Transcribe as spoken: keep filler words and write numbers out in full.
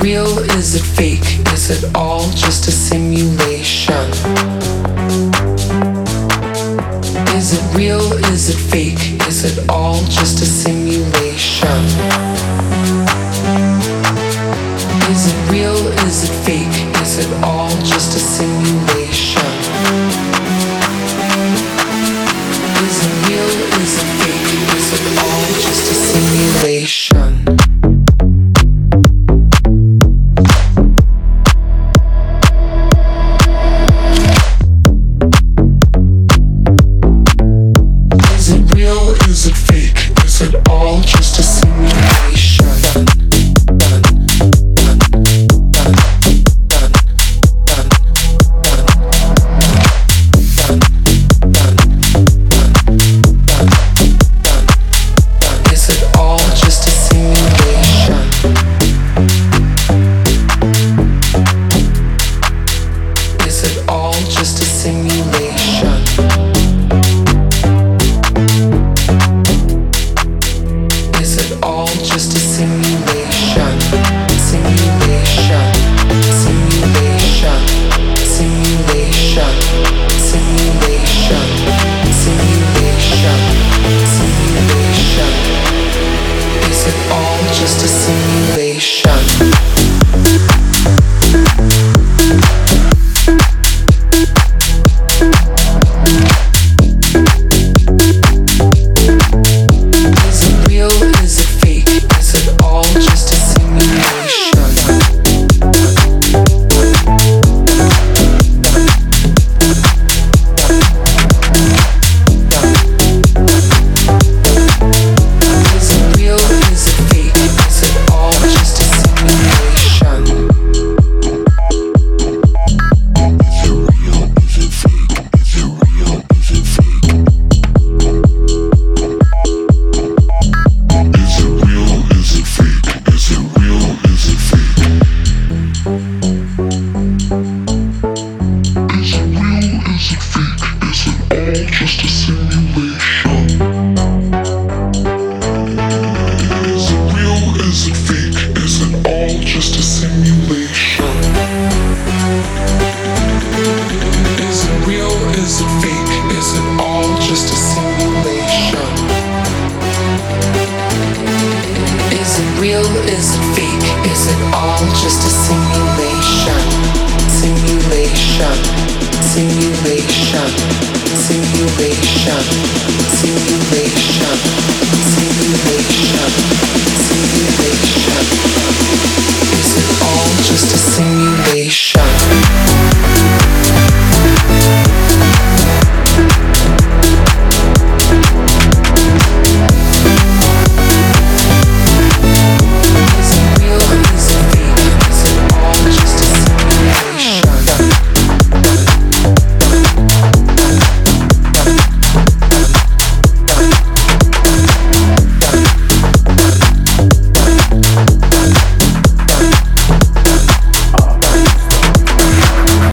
real? Is it fake? Is it all just a simulation? Is it real? Is it fake? Is it all just a simulation? Is it real? Is it fake? Is it all just a simulation? Is it real? Is it fake? Is it all just a simulation? Simulation, simulation, simulation.